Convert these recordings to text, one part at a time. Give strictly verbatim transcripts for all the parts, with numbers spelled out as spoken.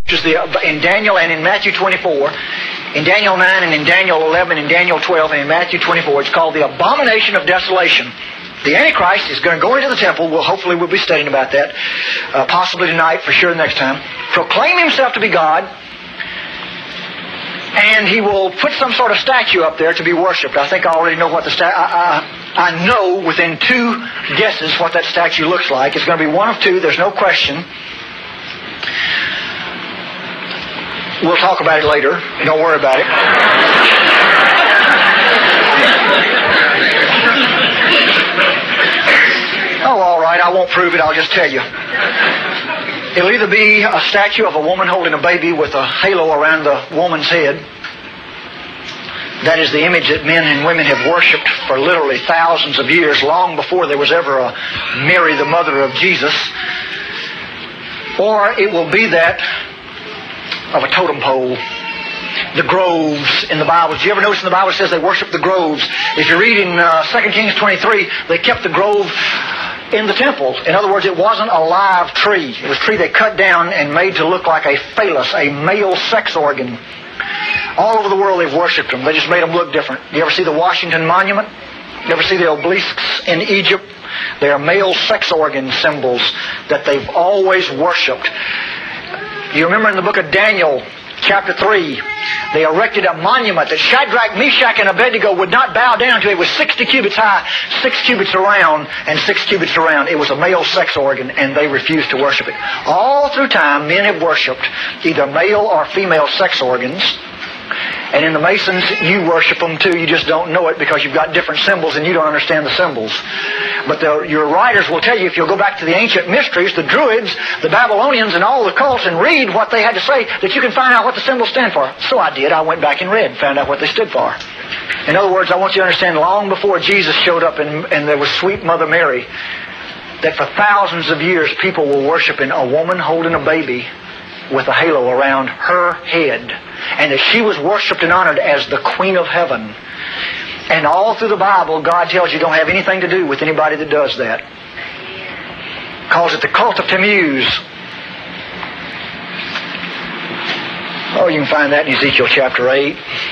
Which is the, in Daniel and in Matthew twenty-four, in Daniel nine and in Daniel eleven and Daniel twelve and in Matthew twenty-four, it's called the abomination of desolation. The Antichrist is going to go into the temple. We'll, hopefully we'll be studying about that, uh, possibly tonight, for sure next time. Proclaim himself to be God, and he will put some sort of statue up there to be worshipped. I think I already know what the statue... I, I, I know within two guesses what that statue looks like. It's going to be one of two, there's no question. We'll talk about it later. Don't worry about it. Oh, all right. I won't prove it. I'll just tell you. It'll either be a statue of a woman holding a baby with a halo around the woman's head. That is the image that men and women have worshipped for literally thousands of years, long before there was ever a Mary, the mother of Jesus. Or it will be that of a totem pole. The groves in the Bible. Did you ever notice in the Bible it says they worship the groves? If you read in uh, Second Kings twenty-three, they kept the grove in the temple. In other words, it wasn't a live tree. It was a tree they cut down and made to look like a phallus, a male sex organ. All over the world they've worshipped them. They just made them look different. You ever see the Washington Monument? You ever see the obelisks in Egypt? They are male sex organ symbols that they've always worshipped. You remember in the book of Daniel, chapter three, they erected a monument that Shadrach, Meshach, and Abednego would not bow down to. It was sixty cubits high, six cubits around, and six cubits around. It was a male sex organ, and they refused to worship it. All through time, men have worshipped either male or female sex organs. And in the Masons, you worship them too. You just don't know it because you've got different symbols and you don't understand the symbols. But the, your writers will tell you, if you'll go back to the ancient mysteries, the Druids, the Babylonians, and all the cults, and read what they had to say, that you can find out what the symbols stand for. So I did. I went back and read and found out what they stood for. In other words, I want you to understand, long before Jesus showed up and, and there was sweet Mother Mary, that for thousands of years people were worshiping a woman holding a baby with a halo around her head. And that she was worshipped and honored as the Queen of Heaven. And all through the Bible, God tells you don't have anything to do with anybody that does that. Calls it the cult of Tammuz. Oh, you can find that in Ezekiel chapter eight,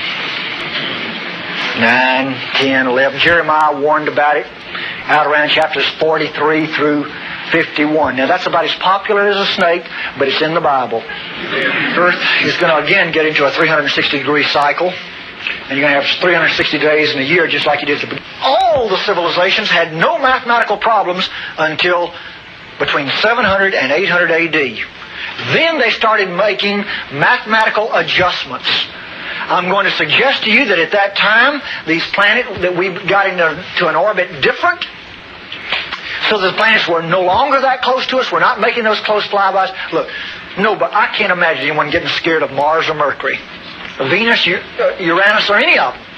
nine, ten, eleven. Jeremiah warned about it out around chapters forty-three through fifty-one. Now that's about as popular as a snake, but it's in the Bible. Earth is going to again get into a three hundred sixty degree cycle, and you're going to have three hundred sixty days in a year just like you did at the beginning. All the civilizations had no mathematical problems until between seven hundred and eight hundred A D. Then they started making mathematical adjustments. I'm going to suggest to you that at that time, these planets that we got into to an orbit different, so the planets were no longer that close to us. We're not making those close flybys. Look, no, but I can't imagine anyone getting scared of Mars or Mercury, Venus, Uranus, or any of them.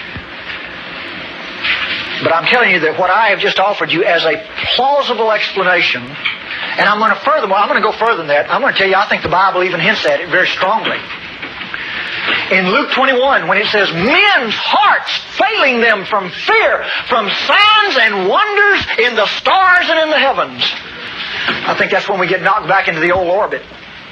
But I'm telling you that what I have just offered you as a plausible explanation, and I'm going to furthermore, I'm going to go further than that. I'm going to tell you I think the Bible even hints at it very strongly. In Luke twenty-one, when it says, men's hearts failing them from fear, from signs and wonders in the stars and in the heavens. I think that's when we get knocked back into the old orbit.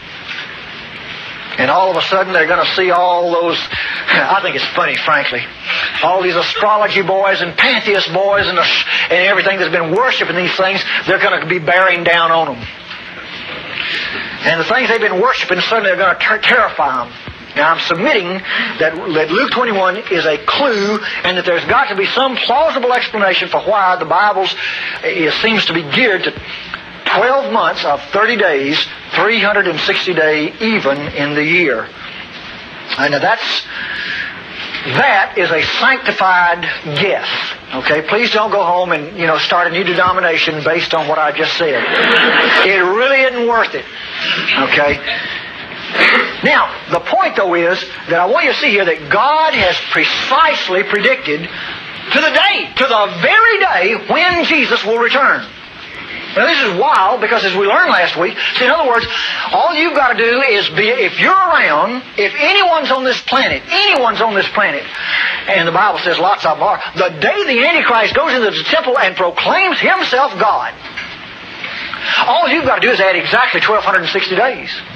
And all of a sudden they're going to see all those, I think it's funny, frankly, all these astrology boys and pantheist boys and, the, and everything that's been worshiping these things, they're going to be bearing down on them. And the things they've been worshiping, suddenly they're going to ter- terrify them. Now I'm submitting that, that Luke twenty-one is a clue, and that there's got to be some plausible explanation for why the Bible seems to be geared to twelve months of thirty days, three hundred sixty day even in the year. And now that's, that is a sanctified guess. Okay, please don't go home and, you know, start a new denomination based on what I just said. It really isn't worth it. Okay? Now, the point, though, is that I want you to see here that God has precisely predicted to the day, to the very day when Jesus will return. Now, this is wild because, as we learned last week, see, in other words, all you've got to do is be, if you're around, if anyone's on this planet, anyone's on this planet, and the Bible says lots of them are, the day the Antichrist goes into the temple and proclaims himself God, all you've got to do is add exactly twelve sixty days.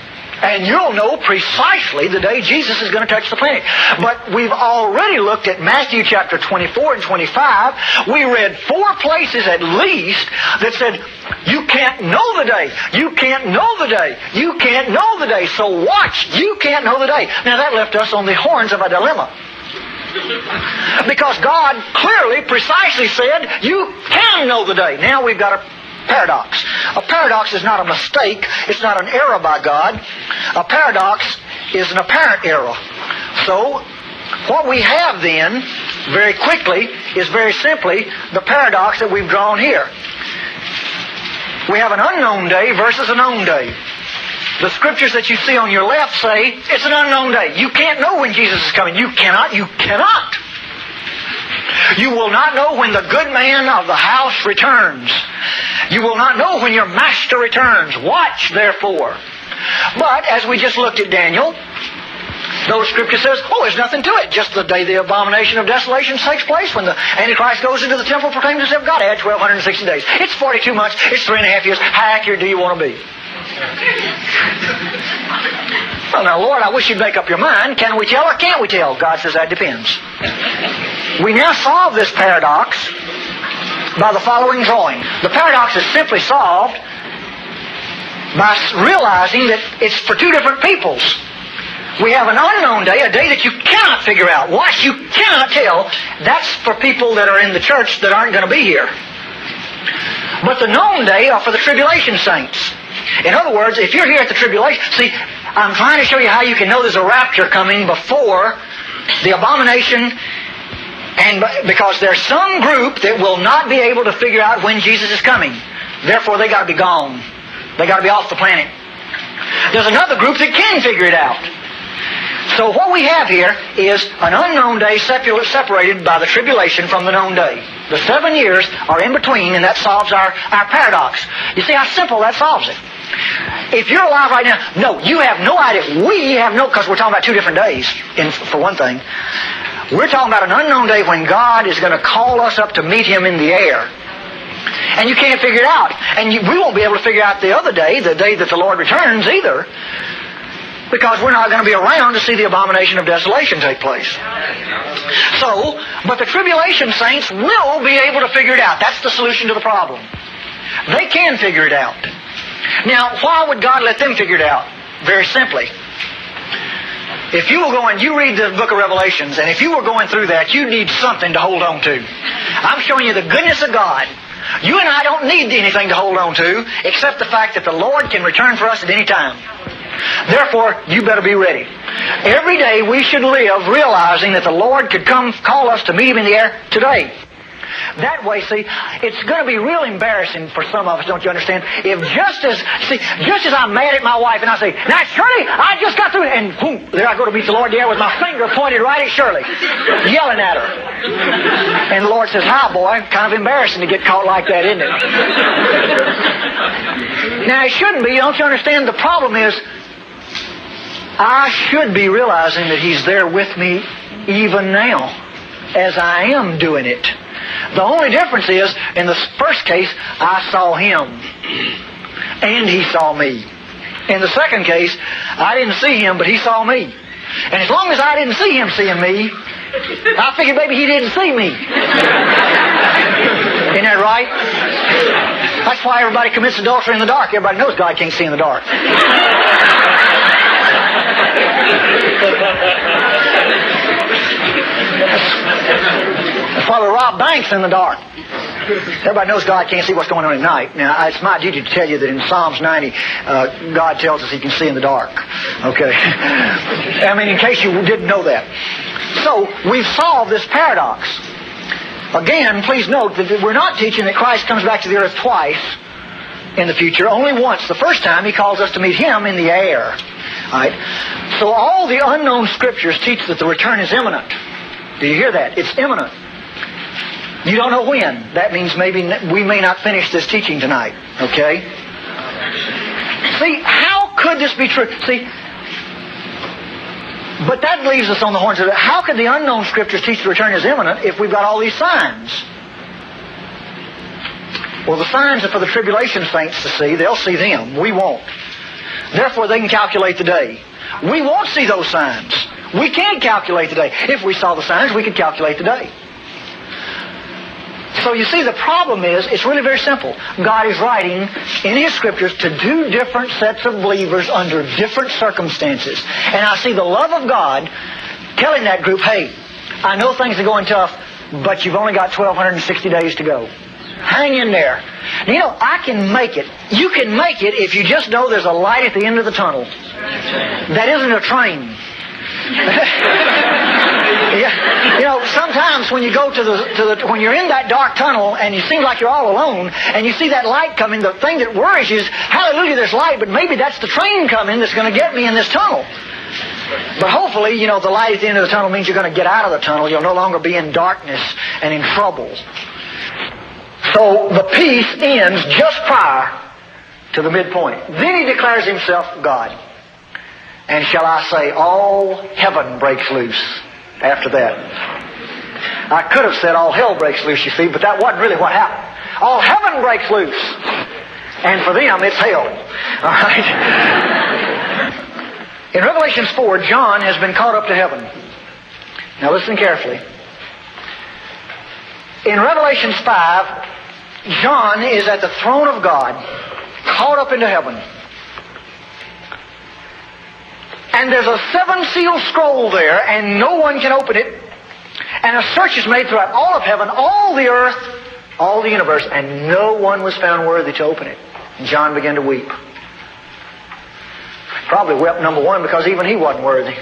And you'll know precisely the day Jesus is going to touch the planet. But we've already looked at Matthew chapter twenty-four and twenty-five. We read four places at least that said, you can't know the day. You can't know the day. You can't know the day. So watch. You can't know the day. Now that left us on the horns of a dilemma. Because God clearly, precisely said, you can know the day. Now we've got a paradox. A paradox is not a mistake. It's not an error by God. A paradox is an apparent error. So, what we have then, very quickly, is very simply the paradox that we've drawn here. We have an unknown day versus a known day. The scriptures that you see on your left say, it's an unknown day. You can't know when Jesus is coming. You cannot. You cannot. You will not know when the good man of the house returns. You will not know when your master returns. Watch, therefore. But, as we just looked at Daniel, those scripture says, oh, there's nothing to it. Just the day the abomination of desolation takes place, when the Antichrist goes into the temple, proclaims himself God, add twelve sixty days. It's forty-two months. It's three and a half years. How accurate do you want to be? Well, now, Lord, I wish you'd make up your mind. Can we tell or can't we tell? God says that depends. We now solve this paradox by the following drawing. The paradox is simply solved by realizing that it's for two different peoples. We have an unknown day, a day that you cannot figure out. Watch, you cannot tell. That's for people that are in the church that aren't going to be here. But the known day are for the tribulation saints. In other words, if you're here at the tribulation, see, I'm trying to show you how you can know there's a rapture coming before the abomination, and because there's some group that will not be able to figure out when Jesus is coming. Therefore, they got to be gone. They got to be off the planet. There's another group that can figure it out. So what we have here is an unknown day separated by the tribulation from the known day. The seven years are in between, and that solves our, our paradox. You see how simple that solves it. If you're alive right now, no, you have no idea. We have no, because we're talking about two different days, in, for one thing. We're talking about an unknown day when God is going to call us up to meet Him in the air. And you can't figure it out. And you, we won't be able to figure out the other day, the day that the Lord returns either, because we're not going to be around to see the abomination of desolation take place. So, but the tribulation saints will be able to figure it out. That's the solution to the problem. They can figure it out. Now, why would God let them figure it out? Very simply. If you were going, you read the book of Revelations, and if you were going through that, you need something to hold on to. I'm showing you the goodness of God. You and I don't need anything to hold on to, except the fact that the Lord can return for us at any time. Therefore, you better be ready. Every day we should live realizing that the Lord could come call us to meet Him in the air today. That way, see, it's going to be real embarrassing for some of us, don't you understand? If just as, see, just as I'm mad at my wife and I say, now Shirley, I just got through, and boom, there I go to meet the Lord in the air with my finger pointed right at Shirley, yelling at her. And the Lord says, hi boy, kind of embarrassing to get caught like that, isn't it? Now it shouldn't be, don't you understand? The problem is, I should be realizing that He's there with me even now, as I am doing it. The only difference is, in the first case, I saw Him, and He saw me. In the second case, I didn't see Him, but He saw me. And as long as I didn't see Him seeing me, I figured maybe He didn't see me. Isn't that right? That's why everybody commits adultery in the dark. Everybody knows God can't see in the dark. That's why we rob banks in the dark. Everybody knows God can't see what's going on at night. Now, it's my duty to tell you that in Psalms ninety, uh, God tells us He can see in the dark. Okay? I mean, in case you didn't know that. So, we've solved this paradox. Again, please note that we're not teaching that Christ comes back to the earth twice in the future, only once. The first time He calls us to meet Him in the air. All right? So all the unknown scriptures teach that the return is imminent. Do you hear that? It's imminent. You don't know when. That means maybe we may not finish this teaching tonight. Okay? See, how could this be true? See, but that leaves us on the horns of it. How could the unknown scriptures teach the return is imminent if we've got all these signs? Well, the signs are for the tribulation saints to see. They'll see them. We won't. Therefore, they can calculate the day. We won't see those signs. We can't calculate the day. If we saw the signs, we could calculate the day. So you see, the problem is, it's really very simple. God is writing in His Scriptures to do different sets of believers under different circumstances. And I see the love of God telling that group, hey, I know things are going tough, but you've only got twelve sixty days to go. Hang in there. You know, I can make it. You can make it if you just know there's a light at the end of the tunnel. That isn't a train. Yeah. You know, sometimes when you go to the, to the, when you're in that dark tunnel and you seem like you're all alone and you see that light coming, the thing that worries you is, hallelujah, there's light, but maybe that's the train coming that's going to get me in this tunnel. But hopefully, you know, the light at the end of the tunnel means you're going to get out of the tunnel. You'll no longer be in darkness and in trouble. So the piece ends just prior to the midpoint. Then He declares Himself God. And shall I say, all heaven breaks loose after that. I could have said all hell breaks loose, you see, but that wasn't really what happened. All heaven breaks loose. And for them, it's hell. All right? In Revelation four, John has been caught up to heaven. Now listen carefully. In Revelation five, John is at the throne of God, caught up into heaven. And there's a seven-seal scroll there, and no one can open it. And a search is made throughout all of heaven, all the earth, all the universe, and no one was found worthy to open it. And John began to weep. Probably wept, number one, because even he wasn't worthy.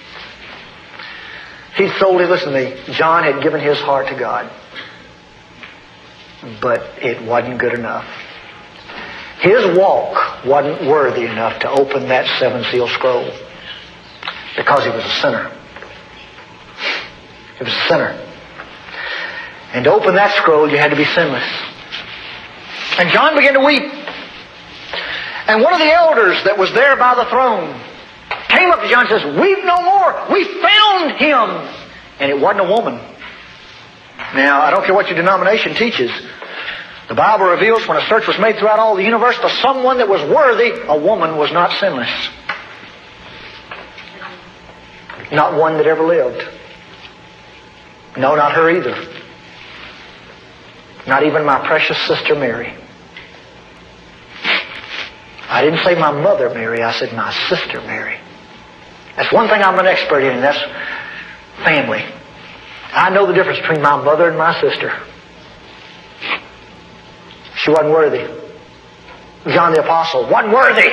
He'd sold his, listen to me, John had given his heart to God. But it wasn't good enough. His walk wasn't worthy enough to open that seven-seal scroll. Because he was a sinner. He was a sinner. And to open that scroll, you had to be sinless. And John began to weep. And one of the elders that was there by the throne came up to John and says, weep no more. We found him. And it wasn't a woman. Now, I don't care what your denomination teaches. The Bible reveals when a search was made throughout all the universe for someone that was worthy, a woman was not sinless. Not one that ever lived. No, not her either. Not even my precious sister Mary. I didn't say my mother Mary, I said my sister Mary. That's one thing I'm an expert in, and that's family. I know the difference between my mother and my sister. She wasn't worthy. John the Apostle wasn't worthy.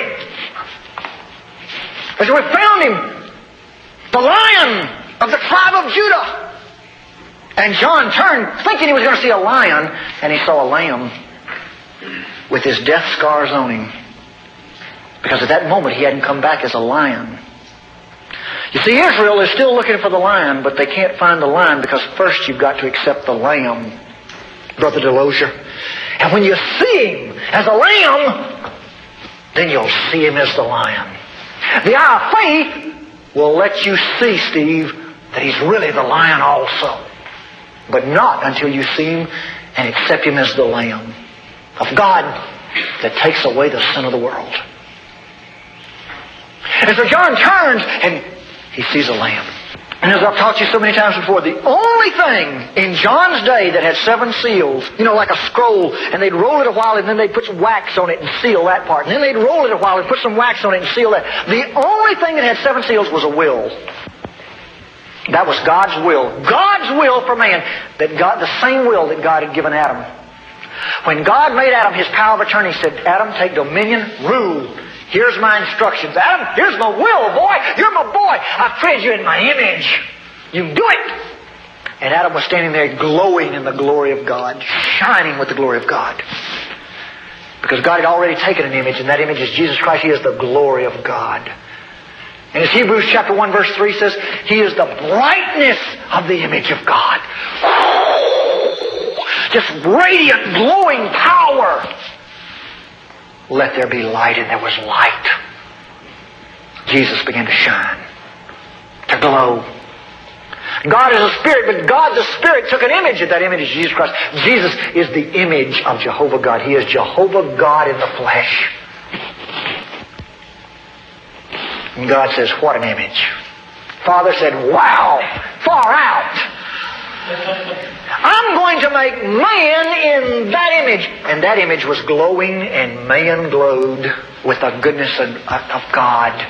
But we found him. The Lion of the tribe of Judah. And John turned thinking he was going to see a lion, and he saw a lamb with his death scars on him. Because at that moment he hadn't come back as a lion. You see, Israel is still looking for the lion, but they can't find the lion because first you've got to accept the lamb, Brother Delosier. And when you see him as a lamb, then you'll see him as the lion. The eye of faith will let you see, Steve, that he's really the lion also. But not until you see him and accept him as the Lamb of God that takes away the sin of the world. And so John turns and he sees a lamb. And as I've taught you so many times before, the only thing in John's day that had seven seals, you know, like a scroll, and they'd roll it a while and then they'd put some wax on it and seal that part. And then they'd roll it a while and put some wax on it and seal that. The only thing that had seven seals was a will. That was God's will. God's will for man. That God, the same will that God had given Adam. When God made Adam his power of attorney, he said, Adam, take dominion, rule. Here's my instructions. Adam, here's my will, boy. You're my boy. I've created you in my image. You can do it. And Adam was standing there glowing in the glory of God, shining with the glory of God. Because God had already taken an image, and that image is Jesus Christ. He is the glory of God. And as Hebrews chapter one verse three says, He is the brightness of the image of God. Just radiant, glowing power. Let there be light, and there was light. Jesus began to shine, to glow. God is a spirit, but God the Spirit took an image, and that image is Jesus Christ. Jesus is the image of Jehovah God. He is Jehovah God in the flesh. And God says, what an image. Father said, wow, far out. I'm going to make man in that image. And that image was glowing, and man glowed with the goodness of, of God.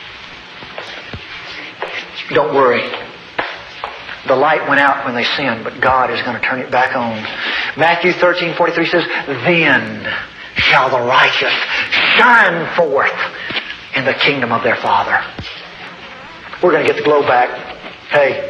Don't worry. The light went out when they sinned, but God is going to turn it back on. Matthew thirteen forty-three says, then shall the righteous shine forth in the kingdom of their Father. We're going to get the glow back. Hey,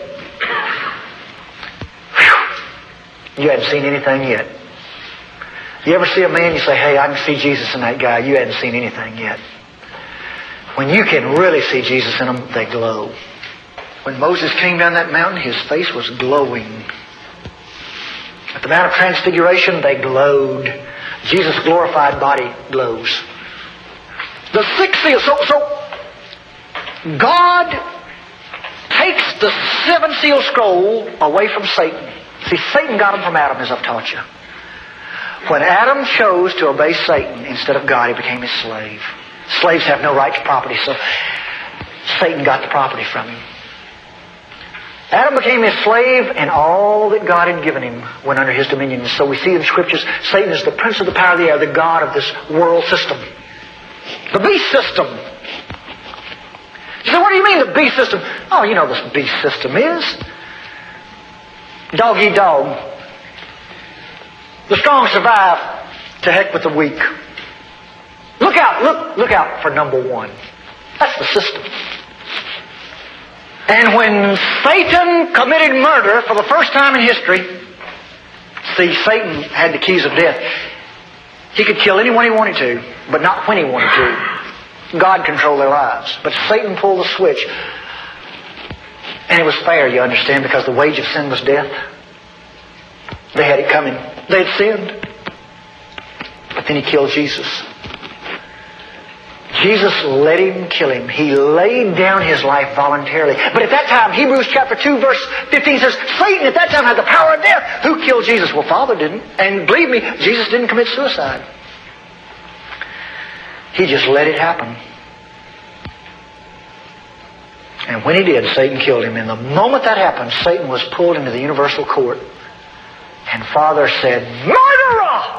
whew, you hadn't seen anything yet. You ever see a man, you say, hey, I can see Jesus in that guy. You hadn't seen anything yet. When you can really see Jesus in them, they glow. When Moses came down that mountain, his face was glowing. At the Mount of Transfiguration, they glowed. Jesus' glorified body glows. The sixth seal. So, so God takes the seven seal scroll away from Satan. See, Satan got them from Adam, as I've taught you. When Adam chose to obey Satan instead of God, he became his slave. Slaves have no right to property, so Satan got the property from him. Adam became his slave, and all that God had given him went under his dominion. And so we see in the Scriptures, Satan is the prince of the power of the air, the god of this world system. The beast system. You say, what do you mean the beast system? Oh, you know what this beast system is. Dog eat dog. The strong survive. To heck with the weak. Look out, look, look out for number one. That's the system. And when Satan committed murder for the first time in history, see, Satan had the keys of death. He could kill anyone he wanted to, but not when he wanted to. God controlled their lives. But Satan pulled the switch. And it was fair, you understand, because the wage of sin was death. They had it coming. They had sinned. But then he killed Jesus. Jesus let him kill him. He laid down his life voluntarily. But at that time, Hebrews chapter two, verse fifteen says, Satan at that time had the power of death. Who killed Jesus? Well, Father didn't. And believe me, Jesus didn't commit suicide. He just let it happen. And when he did, Satan killed him. And the moment that happened, Satan was pulled into the universal court. And Father said, murderer!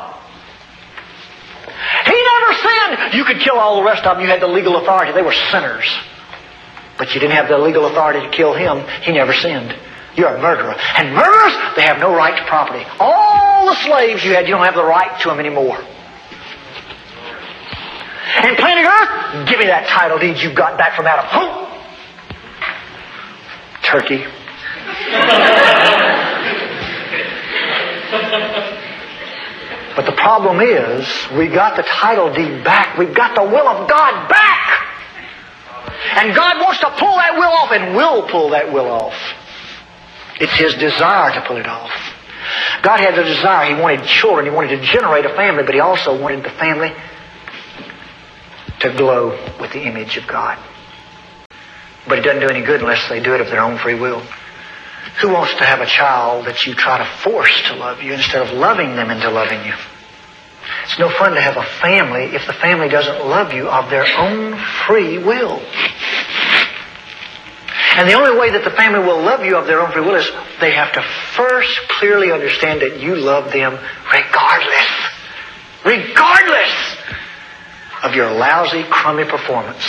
He never sinned. You could kill all the rest of them. You had the legal authority. They were sinners. But you didn't have the legal authority to kill him. He never sinned. You're a murderer. And murderers, they have no right to property. All the slaves you had, you don't have the right to them anymore. And planet Earth, give me that title deed you got back from Adam. Huh? Turkey. But the problem is, we got the title deed back. We got the will of God back. And God wants to pull that will off, and will pull that will off. It's His desire to pull it off. God had the desire. He wanted children. He wanted to generate a family, but He also wanted the family to glow with the image of God. But it doesn't do any good unless they do it of their own free will. Who wants to have a child that you try to force to love you instead of loving them into loving you? It's no fun to have a family if the family doesn't love you of their own free will. And the only way that the family will love you of their own free will is they have to first clearly understand that you love them regardless. Regardless of your lousy, crummy performance.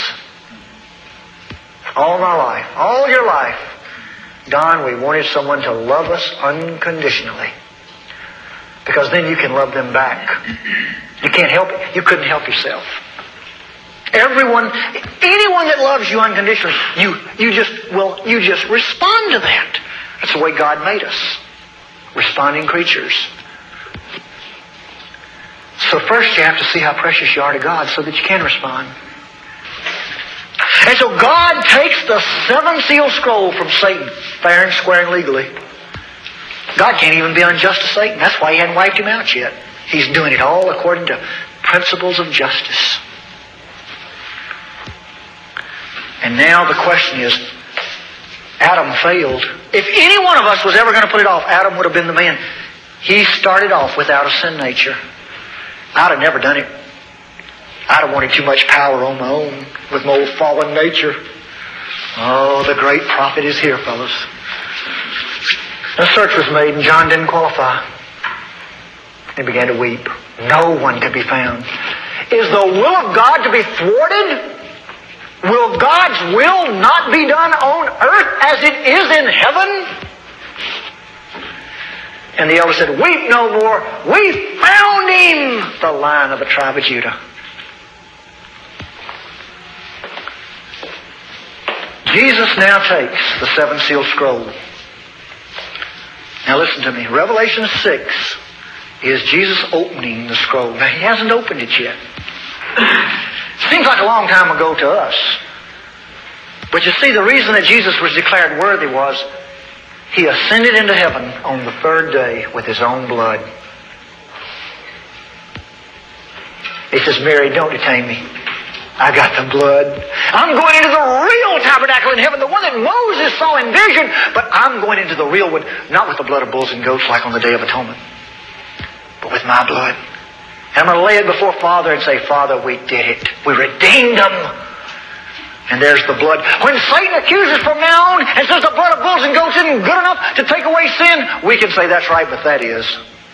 All my life, all your life, Don, we wanted someone to love us unconditionally. Because then you can love them back. You can't help it. You couldn't help yourself. Everyone, anyone that loves you unconditionally, you, you just, well, you just respond to that. That's the way God made us. Responding creatures. So first you have to see how precious you are to God so that you can respond. And so God takes the seven seal scroll from Satan, fair and square and legally. God can't even be unjust to Satan. That's why He hadn't wiped him out yet. He's doing it all according to principles of justice. And now the question is, Adam failed. If any one of us was ever going to put it off, Adam would have been the man. He started off without a sin nature. I'd have never done it. I'd have wanted too much power on my own with my old fallen nature. Oh, the great prophet is here, fellas. A search was made and John didn't qualify. He began to weep. No one could be found. Is the will of God to be thwarted? Will God's will not be done on earth as it is in heaven? And the elder said, weep no more. We found him, the Lion of the tribe of Judah. Jesus now takes the seven-sealed scroll. Now listen to me. Revelation six is Jesus opening the scroll. Now he hasn't opened it yet. Seems like a long time ago to us. But you see, the reason that Jesus was declared worthy was He ascended into heaven on the third day with His own blood. He says, Mary, don't detain me. I got the blood. I'm going into the real tabernacle in heaven, the one that Moses saw in vision, but I'm going into the real one, not with the blood of bulls and goats like on the Day of Atonement, but with my blood. And I'm going to lay it before Father and say, Father, we did it. We redeemed them. And there's the blood. When Satan accuses from now on and says the blood of bulls and goats isn't good enough to take away sin, we can say that's right, but that is.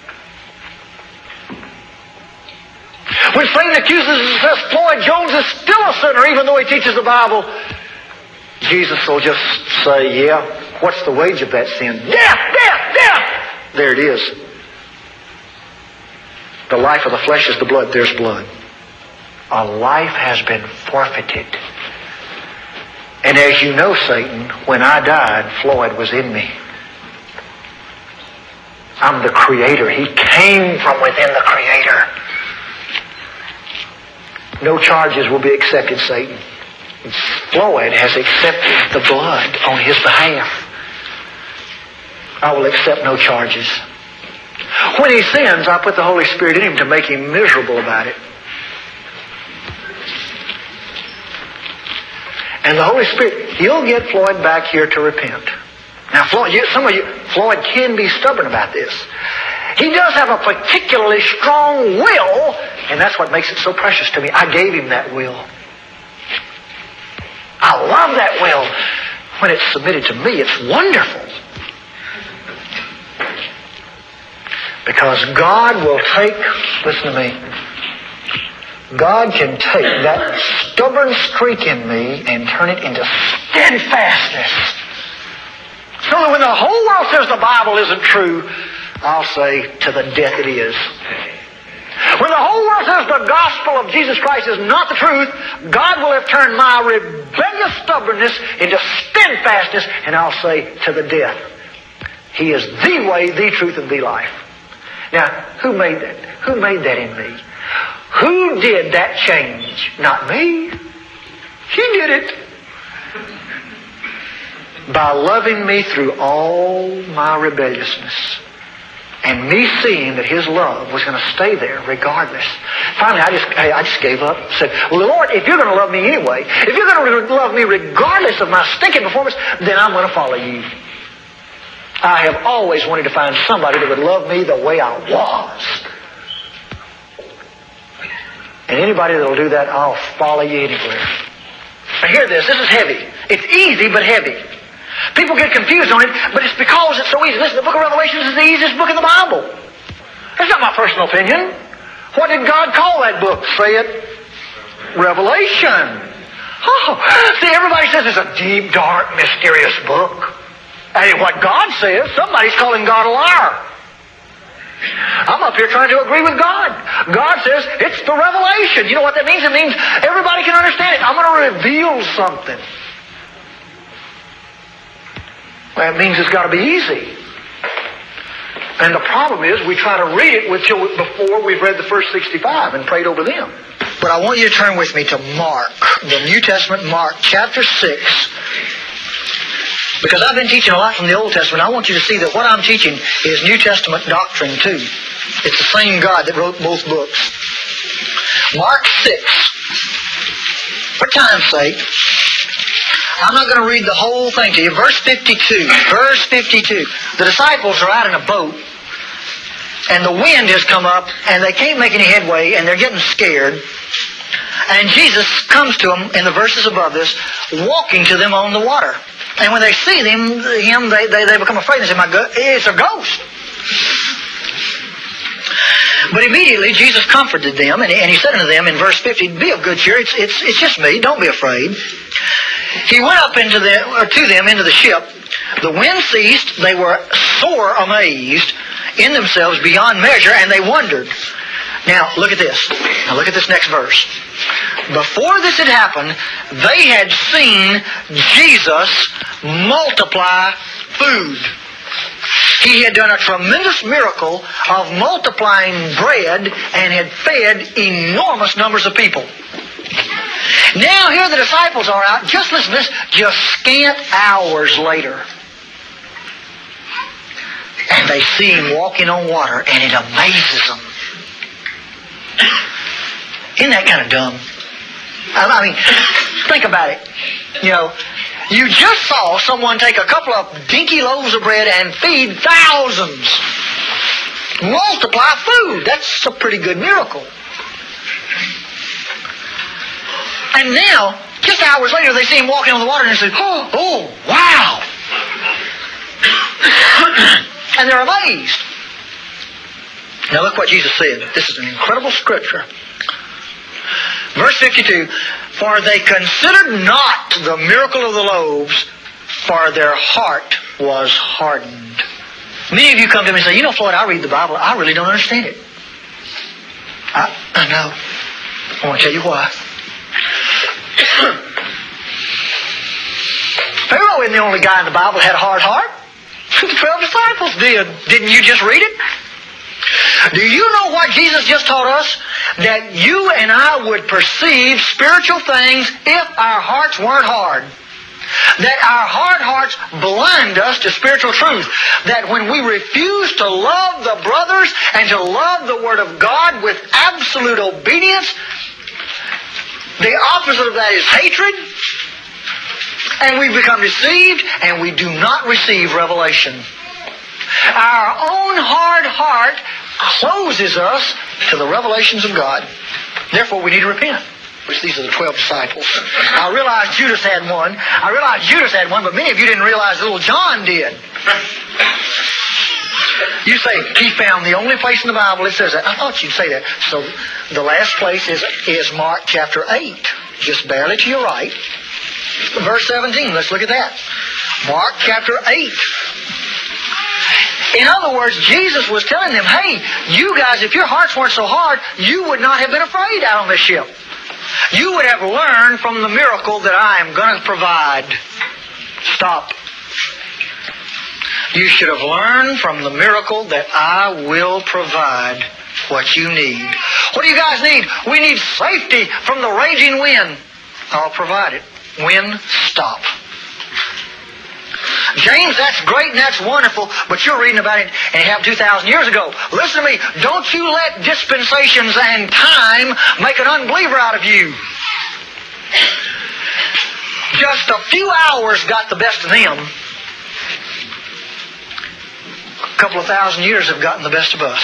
When Satan accuses and says Floyd Jones is still a sinner even though he teaches the Bible, Jesus will just say, yeah, what's the wage of that sin? Death, death, death! There it is. The life of the flesh is the blood. There's blood. A life has been forfeited. And as you know, Satan, when I died, Floyd was in me. I'm the Creator. He came from within the Creator. No charges will be accepted, Satan. Floyd has accepted the blood on his behalf. I will accept no charges. When he sins, I put the Holy Spirit in him to make him miserable about it. And the Holy Spirit, He'll get Floyd back here to repent. Now, Floyd, you, some of you, Floyd can be stubborn about this. He does have a particularly strong will, and that's what makes it so precious to me. I gave him that will. I love that will. When it's submitted to me, it's wonderful. Because God will take, listen to me, God can take that stubborn streak in me and turn it into steadfastness. So that when the whole world says the Bible isn't true, I'll say, to the death it is. When the whole world says the gospel of Jesus Christ is not the truth, God will have turned my rebellious stubbornness into steadfastness, and I'll say, to the death. He is the way, the truth, and the life. Now, who made that? Who made that in me? Who did that change? Not me. He did it. By loving me through all my rebelliousness. And me seeing that His love was going to stay there regardless. Finally, I just I just gave up. Said, well, Lord, if you're going to love me anyway, if you're going to love me regardless of my stinking performance, then I'm going to follow you. I have always wanted to find somebody that would love me the way I was. And anybody that will do that, I'll follow you anywhere. Now hear this. This is heavy. It's easy, but heavy. People get confused on it, but it's because it's so easy. Listen, the book of Revelation is the easiest book in the Bible. That's not my personal opinion. What did God call that book? Say it. Revelation. Oh, see, everybody says it's a deep, dark, mysterious book. And what God says, somebody's calling God a liar. I'm up here trying to agree with God. God says it's the revelation. You know what that means? It means everybody can understand it. I'm going to reveal something. Well, that means it's got to be easy. And the problem is we try to read it with, before we've read the first sixty-five and prayed over them. But I want you to turn with me to Mark, the New Testament, Mark chapter six. Because I've been teaching a lot from the Old Testament. I want you to see that what I'm teaching is New Testament doctrine too. It's the same God that wrote both books. Mark six. For time's sake, I'm not going to read the whole thing to you. Verse fifty-two. Verse fifty-two. The disciples are out in a boat, and the wind has come up, and they can't make any headway, and they're getting scared. And Jesus comes to them in the verses above this, walking to them on the water. And when they see them, him, they, they, they become afraid. They say, "My God, it's a ghost." But immediately Jesus comforted them, and he, and he said unto them in verse fifty, "Be of good cheer, it's, it's, it's just me, don't be afraid." He went up into the, or to them into the ship. The wind ceased, they were sore amazed in themselves beyond measure, and they wondered. Now, look at this. Now look at this next verse. Before this had happened, they had seen Jesus multiply food. He had done a tremendous miracle of multiplying bread and had fed enormous numbers of people. Now here the disciples are out, just listen to this, just scant hours later. And they see him walking on water, and it amazes them. Isn't that kind of dumb? I mean, think about it. You know, you just saw someone take a couple of dinky loaves of bread and feed thousands. Multiply food. That's a pretty good miracle. And now, just hours later, they see him walking on the water and they say, "Oh, oh wow." And they're amazed. Now look what Jesus said. This is an incredible scripture. Verse fifty-two, "For they considered not the miracle of the loaves, for their heart was hardened." Many of you come to me and say, "You know, Floyd, I read the Bible, I really don't understand it." I, I know. I want to tell you why. Pharaoh isn't the only guy in the Bible that had a hard heart. The twelve disciples did. Didn't you just read it? Do you know what Jesus just taught us? That you and I would perceive spiritual things if our hearts weren't hard. That our hard hearts blind us to spiritual truth. That when we refuse to love the brothers and to love the Word of God with absolute obedience, the opposite of that is hatred. And we become deceived and we do not receive revelation. Our own hard heart closes us to the revelations of God. Therefore, we need to repent. Which these are the twelve disciples. I realize Judas had one. I realize Judas had one, but many of you didn't realize little John did. You say, he found the only place in the Bible it says that. I thought you'd say that. So the last place is, is Mark chapter eight. Just barely to your right. Verse seventeen. Let's look at that. Mark chapter eight. In other words, Jesus was telling them, hey, you guys, if your hearts weren't so hard, you would not have been afraid out on this ship. You would have learned from the miracle that I am going to provide. Stop. You should have learned from the miracle that I will provide what you need. What do you guys need? We need safety from the raging wind. I'll provide it. Wind, stop. James, that's great and that's wonderful, but you're reading about it and it happened two thousand years ago. Listen to me. Don't you let dispensations and time make an unbeliever out of you. Just a few hours got the best of them. A couple of thousand years have gotten the best of us.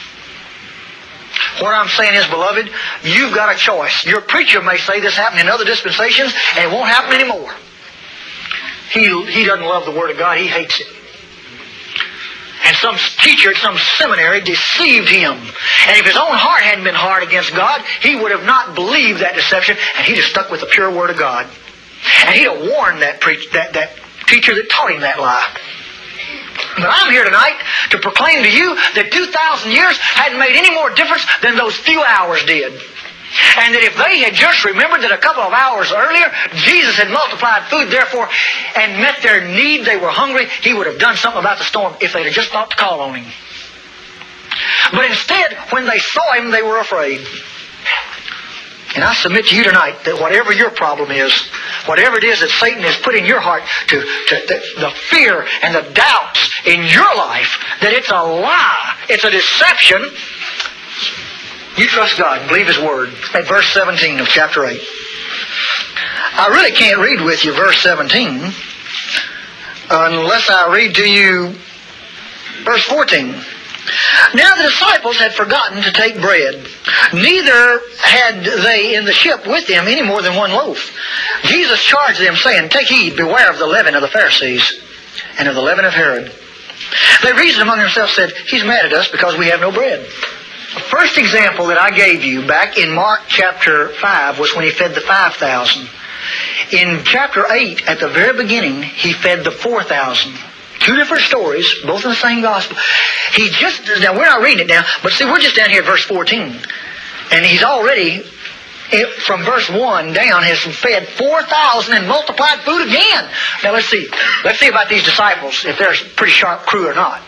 What I'm saying is, beloved, you've got a choice. Your preacher may say this happened in other dispensations and it won't happen anymore. He, he doesn't love the Word of God. He hates it. And some teacher at some seminary deceived him. And if his own heart hadn't been hard against God, he would have not believed that deception, and he'd have stuck with the pure Word of God. And he'd have warned that, preach, that, that teacher that taught him that lie. But I'm here tonight to proclaim to you that two thousand years hadn't made any more difference than those few hours did. And that if they had just remembered that a couple of hours earlier, Jesus had multiplied food, therefore, and met their need, they were hungry, He would have done something about the storm if they'd have just thought to call on Him. But instead, when they saw Him, they were afraid. And I submit to you tonight that whatever your problem is, whatever it is that Satan has put in your heart, to, to the, the fear and the doubts in your life, that it's a lie, it's a deception, you trust God and believe His Word. At verse seventeen of chapter eight. I really can't read with you verse seventeen unless I read to you verse fourteen. Now the disciples had forgotten to take bread. Neither had they in the ship with them any more than one loaf. Jesus charged them, saying, Take heed, beware of the leaven of the Pharisees, and of the leaven of Herod. They reasoned among themselves, said, He's mad at us because we have no bread. The first example that I gave you back in Mark chapter five was when He fed the five thousand. In chapter eight, at the very beginning, He fed the four thousand. Two different stories, both in the same gospel. He just, now we're not reading it now, but see, we're just down here at verse fourteen. And He's already, from verse one down, has fed four thousand and multiplied food again. Now let's see. Let's see about these disciples, if they're a pretty sharp crew or not.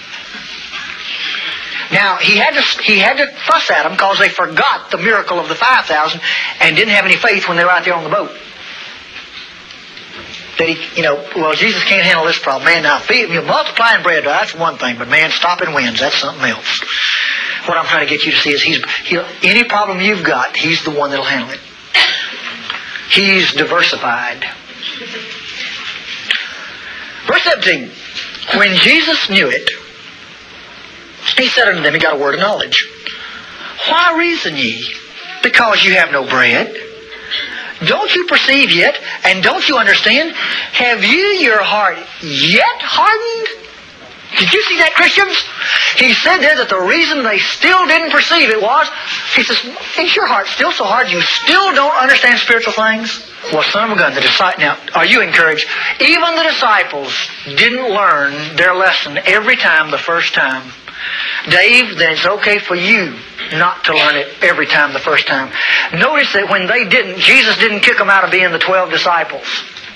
Now, he had to he had to fuss at them because they forgot the miracle of the five thousand and didn't have any faith when they were out there on the boat. That he, you know, well, Jesus can't handle this problem. Man, now, feed, you know, multiplying bread, that's one thing, but man, stopping winds, that's something else. What I'm trying to get you to see is he's he, any problem you've got, He's the one that'll handle it. He's diversified. Verse seventeen. When Jesus knew it, He said unto them, He got a word of knowledge. Why reason ye? Because you have no bread. Don't you perceive yet? And don't you understand? Have you your heart yet hardened? Did you see that, Christians? He said there that the reason they still didn't perceive it was, He says, is your heart still so hard you still don't understand spiritual things? Well, son of a gun, the disciples, now, are you encouraged? Even the disciples didn't learn their lesson every time the first time. Dave, then it's okay for you not to learn it every time the first time. Notice that when they didn't, Jesus didn't kick them out of being the twelve disciples.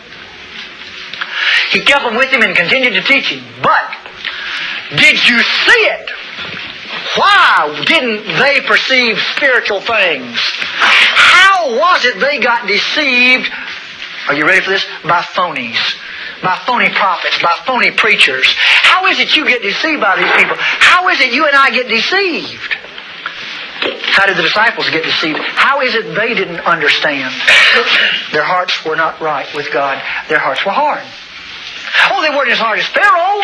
He kept them with Him and continued to teach Him. But, did you see it? Why didn't they perceive spiritual things? How was it they got deceived? Are you ready for this? By phonies. By phony prophets, by phony preachers. How is it you get deceived by these people? How is it you and I get deceived? How did the disciples get deceived? How is it they didn't understand? Their hearts were not right with God. Their hearts were hard. Oh, they weren't as hard as Pharaoh.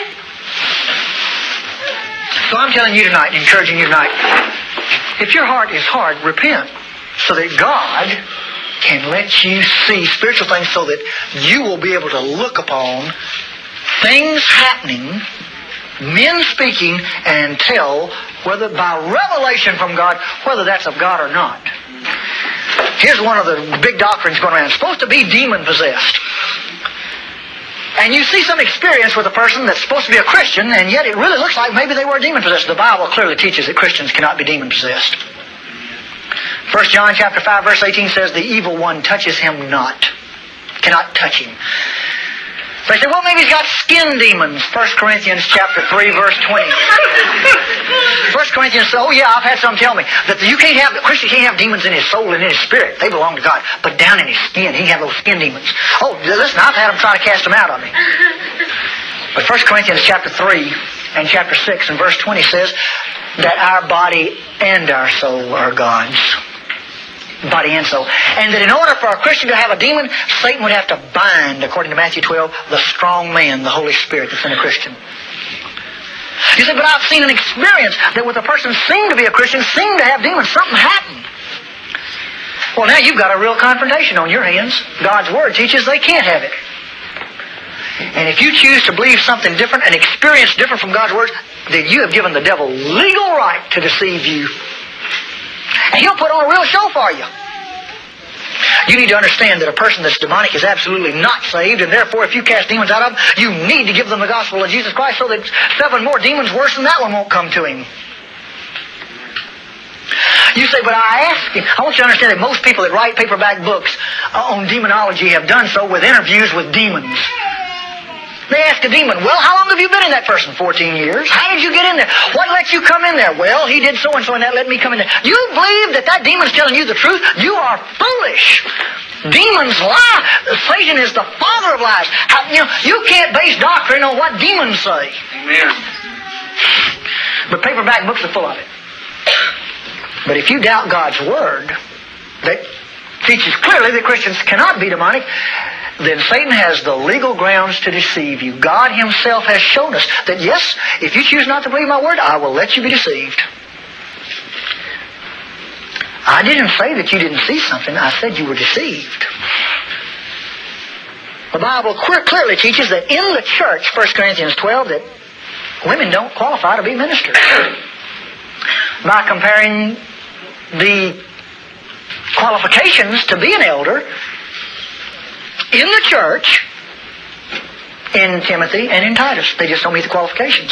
So I'm telling you tonight, encouraging you tonight, if your heart is hard, repent so that God can let you see spiritual things so that you will be able to look upon things happening, men speaking, and tell whether by revelation from God, whether that's of God or not. Here's one of the big doctrines going around. It's supposed to be demon-possessed. And you see some experience with a person that's supposed to be a Christian, and yet it really looks like maybe they were demon-possessed. The Bible clearly teaches that Christians cannot be demon-possessed. First John chapter five, verse eighteen says, the evil one touches him not. Cannot touch him. They say, well, maybe he's got skin demons. First Corinthians chapter three, verse twenty. First Corinthians says, oh yeah, I've had some tell me that you can't have, the Christian can't have demons in his soul and in his spirit. They belong to God. But down in his skin, he can have those skin demons. Oh, listen, I've had them try to cast them out on me. But First Corinthians chapter three and chapter six and verse twenty says that our body and our soul are God's. Body and soul. And that in order for a Christian to have a demon, Satan would have to bind, according to Matthew twelve, the strong man, the Holy Spirit that's in a Christian. You say, but I've seen an experience that with a person seemed to be a Christian, seemed to have demons. Something happened. Well, now you've got a real confrontation on your hands. God's Word teaches they can't have it. And if you choose to believe something different, an experience different from God's Word, then you have given the devil legal right to deceive you. And he'll put on a real show for you. You need to understand that a person that's demonic is absolutely not saved, and therefore if you cast demons out of them, you need to give them the gospel of Jesus Christ so that seven more demons worse than that one won't come to him. You say, but I ask you, I want you to understand that most people that write paperback books on demonology have done so with interviews with demons. They ask a demon, well, how long have you been in that person? fourteen years. How did you get in there? What let you come in there? Well, he did so-and-so and that let me come in there. You believe that that demon's telling you the truth? You are foolish. Demons lie. Satan is the father of lies. How, you know, you can't base doctrine on what demons say. Amen. But paperback books are full of it. But if you doubt God's Word, that teaches clearly that Christians cannot be demonic, then Satan has the legal grounds to deceive you. God Himself has shown us that, yes, if you choose not to believe my word, I will let you be deceived. I didn't say that you didn't see something. I said you were deceived. The Bible clearly teaches that in the church, First Corinthians twelve, that women don't qualify to be ministers. By comparing the qualifications to be an elder in the church, in Timothy and in Titus. They just don't meet the qualifications.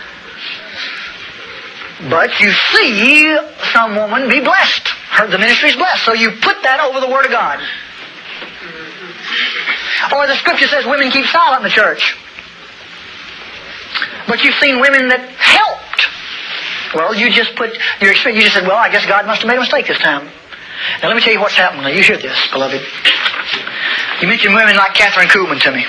But you see some woman be blessed. Her, the ministry is blessed. So you put that over the Word of God. Or the Scripture says women keep silent in the church. But you've seen women that helped. Well, you just put your experience. You just said, well, I guess God must have made a mistake this time. Now let me tell you what's happened. Now you hear this, beloved. You mentioned women like Catherine Kuhlman to me.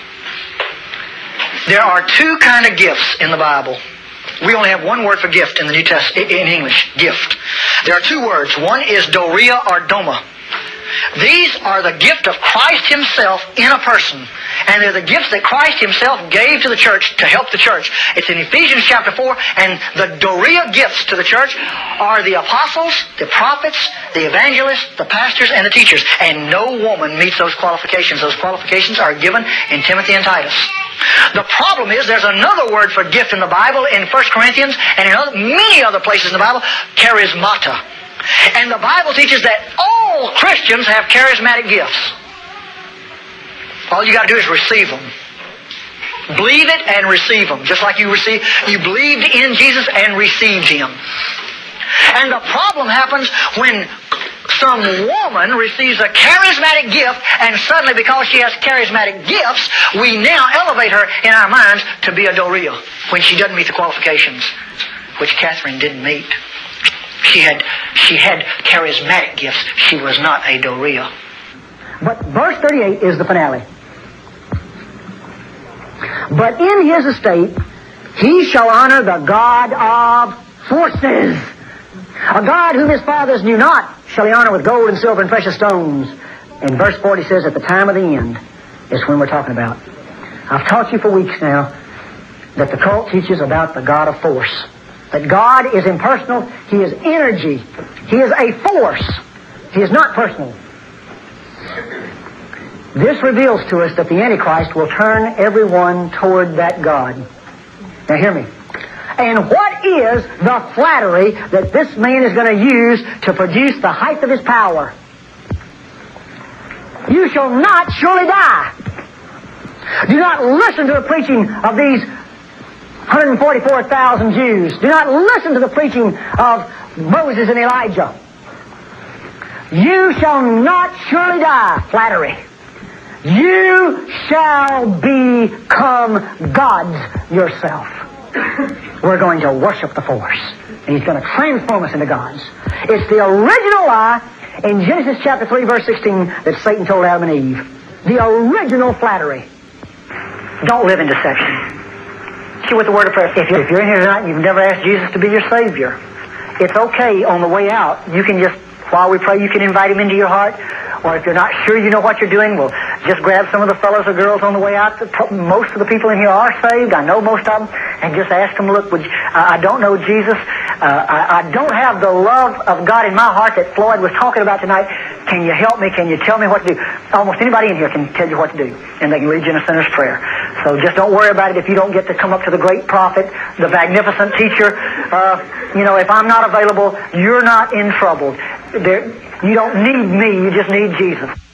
There are two kind of gifts in the Bible. We only have one word for gift in the New Testament, in English, gift. There are two words. One is doria or doma. These are the gift of Christ Himself in a person. And they're the gifts that Christ Himself gave to the church to help the church. It's in Ephesians chapter four, and the doria gifts to the church are the apostles, the prophets, the evangelists, the pastors, and the teachers. And no woman meets those qualifications. Those qualifications are given in Timothy and Titus. The problem is there's another word for gift in the Bible in First Corinthians and in other, many other places in the Bible, charismata. And the Bible teaches that all Christians have charismatic gifts. All you got to do is receive them. Believe it and receive them. Just like you receive, you believed in Jesus and received Him. And the problem happens when some woman receives a charismatic gift, and suddenly, because she has charismatic gifts, we now elevate her in our minds to be a doria when she doesn't meet the qualifications, which Catherine didn't meet. She had, she had charismatic gifts. She was not a doria. But verse thirty-eight is the finale. But in His estate He shall honor the God of forces. A God whom His fathers knew not shall He honor with gold and silver and precious stones. And verse forty says at the time of the end is when we're talking about. I've taught you for weeks now that the cult teaches about the God of force. That God is impersonal. He is energy. He is a force. He is not personal. This reveals to us that the Antichrist will turn everyone toward that God. Now hear me. And what is the flattery that this man is going to use to produce the height of his power? You shall not surely die. Do not listen to the preaching of these one hundred forty-four thousand Jews. Do not listen to the preaching of Moses and Elijah. You shall not surely die. Flattery. You shall become gods yourself. We're going to worship the force. And He's going to transform us into gods. It's the original lie in Genesis chapter three, verse sixteen that Satan told Adam and Eve. The original flattery. Don't live in deception. See what the word of prayer says. If you're in here tonight and you've never asked Jesus to be your Savior, it's okay on the way out. You can just, while we pray, you can invite Him into your heart. Or if you're not sure you know what you're doing, well, just grab some of the fellows or girls on the way out. Most of the people in here are saved. I know most of them. And just ask them, look, would you, I, I don't know Jesus. Uh, I, I don't have the love of God in my heart that Floyd was talking about tonight. Can you help me? Can you tell me what to do? Almost anybody in here can tell you what to do. And they can lead you in a sinner's prayer. So just don't worry about it if you don't get to come up to the great prophet, the magnificent teacher. Uh, you know, if I'm not available, you're not in trouble. There, you don't need me. You just need Jesus.